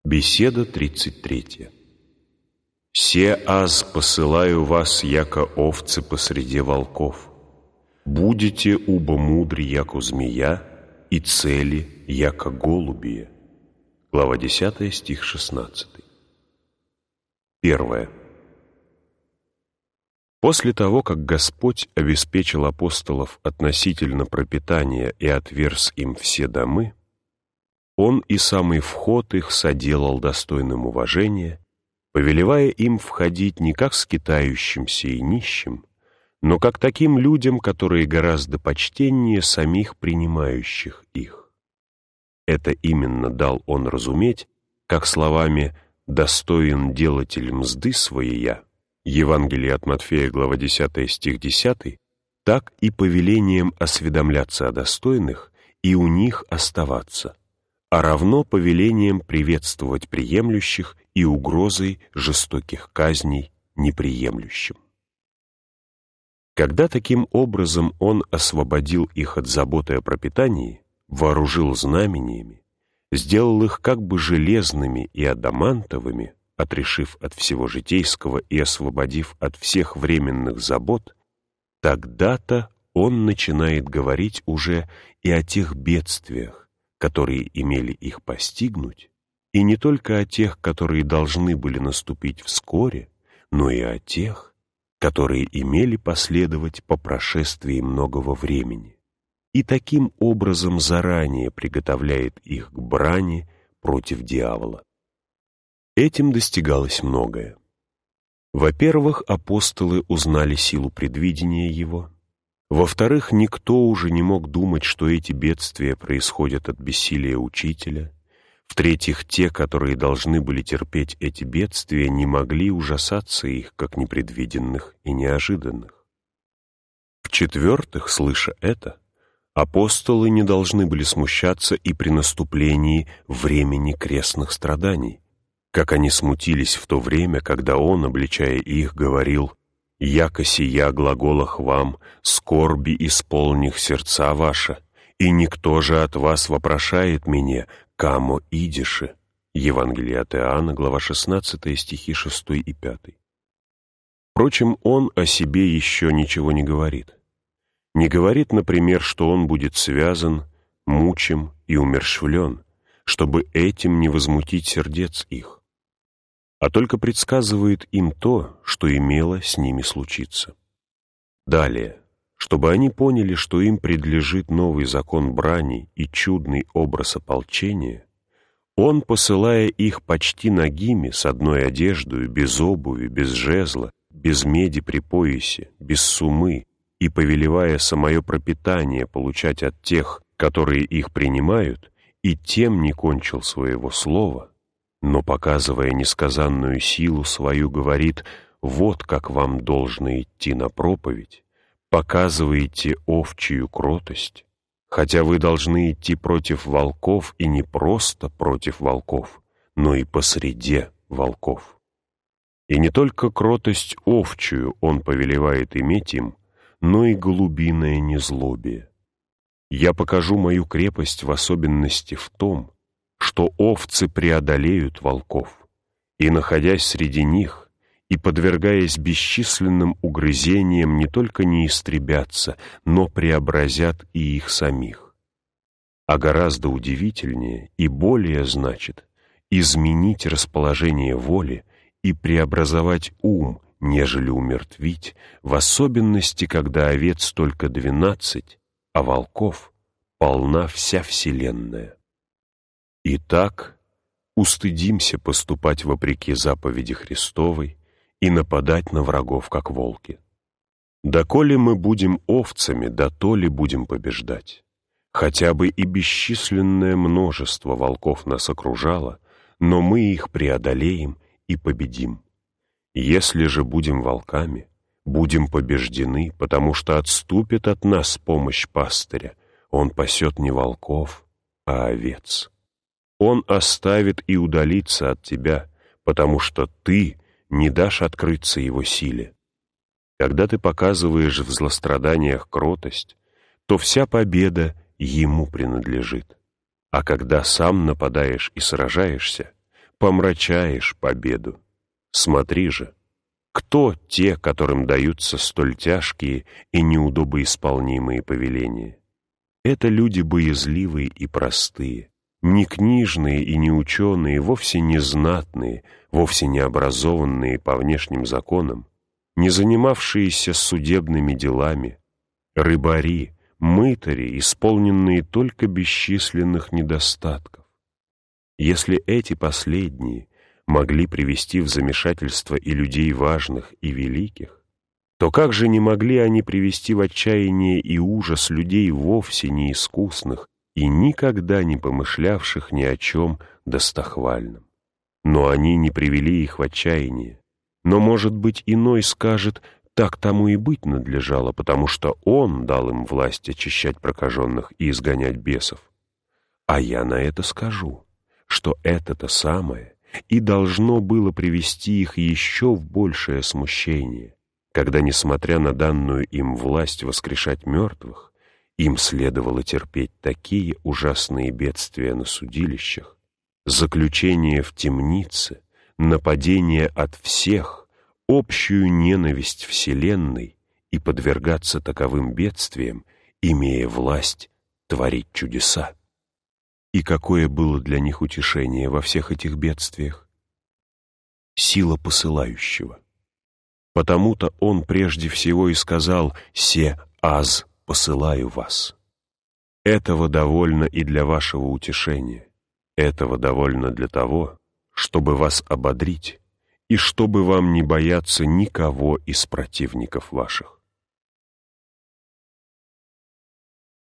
Беседа 33. «Се аз посылаю вас, яко овцы посреди волков. Будете убо мудри, яко змея, и цели, яко голубие». Глава 10, стих 16. 1. После того, как Господь обеспечил апостолов относительно пропитания и отверз им все домы, Он и самый вход их соделал достойным уважения, повелевая им входить не как скитающимся и нищим, но как таким людям, которые гораздо почтеннее самих принимающих их. Это именно дал Он разуметь, как словами «достоин делатель мзды своея» Евангелие от Матфея, глава 10, стих 10, так и повелением осведомляться о достойных и у них оставаться, а равно повелением приветствовать приемлющих и угрозой жестоких казней неприемлющим. Когда таким образом Он освободил их от заботы о пропитании, вооружил знамениями, сделал их как бы железными и адамантовыми, отрешив от всего житейского и освободив от всех временных забот, тогда-то Он начинает говорить уже и о тех бедствиях, которые имели их постигнуть, и не только о тех, которые должны были наступить вскоре, но и о тех, которые имели последовать по прошествии многого времени, и таким образом заранее приготовляет их к брани против дьявола. Этим достигалось многое. Во-первых, апостолы узнали силу предвидения его. Во-вторых, никто уже не мог думать, что эти бедствия происходят от бессилия учителя. В-третьих, те, которые должны были терпеть эти бедствия, не могли ужасаться их, как непредвиденных и неожиданных. В-четвертых, слыша это, апостолы не должны были смущаться и при наступлении времени крестных страданий, как они смутились в то время, когда Он, обличая их, говорил: «Яко сия глаголах вам, скорби исполних сердца ваша, и никто же от вас вопрошает меня, камо идише». Евангелие от Иоанна, глава 16, стихи 6 и 5. Впрочем, Он о себе еще ничего не говорит. Не говорит, например, что Он будет связан, мучим и умерщвлен, чтобы этим не возмутить сердец их, а только предсказывает им то, что имело с ними случиться. Далее, чтобы они поняли, что им предлежит новый закон брани и чудный образ ополчения, Он, посылая их почти нагими, с одной одеждой, без обуви, без жезла, без меди при поясе, без сумы, и повелевая самое пропитание получать от тех, которые их принимают, и тем не кончил своего слова, но, показывая несказанную силу свою, говорит: «Вот как вам должно идти на проповедь, показываете овчью кротость, хотя вы должны идти против волков, и не просто против волков, но и посреди волков». И не только кротость овчью Он повелевает иметь им, но и голубиное незлобие. «Я покажу мою крепость в особенности в том, что овцы преодолеют волков, и, находясь среди них, и подвергаясь бесчисленным угрызениям, не только не истребятся, но преобразят и их самих. А гораздо удивительнее и более значит изменить расположение воли и преобразовать ум, нежели умертвить, в особенности, когда овец только 12, а волков полна вся вселенная. Итак, устыдимся поступать вопреки заповеди Христовой и нападать на врагов, как волки. Доколе мы будем овцами, дотоле будем побеждать. Хотя бы и бесчисленное множество волков нас окружало, но мы их преодолеем и победим. Если же будем волками, будем побеждены, потому что отступит от нас помощь пастыря. Он пасет не волков, а овец. Он оставит и удалится от тебя, потому что ты не дашь открыться его силе. Когда ты показываешь в злостраданиях кротость, то вся победа ему принадлежит. А когда сам нападаешь и сражаешься, помрачаешь победу. Смотри же, кто те, которым даются столь тяжкие и неудобоисполнимые повеления? Это люди боязливые и простые, не книжные и не ученые, вовсе не знатные, вовсе не образованные по внешним законам, не занимавшиеся судебными делами, рыбари, мытари, исполненные только бесчисленных недостатков. Если эти последние могли привести в замешательство и людей важных и великих, то как же не могли они привести в отчаяние и ужас людей вовсе неискусных и никогда не помышлявших ни о чем достохвальном? Но они не привели их в отчаяние. Но, может быть, иной скажет, так тому и быть надлежало, потому что он дал им власть очищать прокаженных и изгонять бесов. А я на это скажу, что это-то самое и должно было привести их еще в большее смущение, когда, несмотря на данную им власть воскрешать мертвых, им следовало терпеть такие ужасные бедствия на судилищах, заключение в темнице, нападение от всех, общую ненависть вселенной и подвергаться таковым бедствиям, имея власть творить чудеса. И какое было для них утешение во всех этих бедствиях? Сила посылающего. Потому-то он прежде всего и сказал: «Се аз посылаю вас». Этого довольно и для вашего утешения. Этого довольно для того, чтобы вас ободрить, и чтобы вам не бояться никого из противников ваших.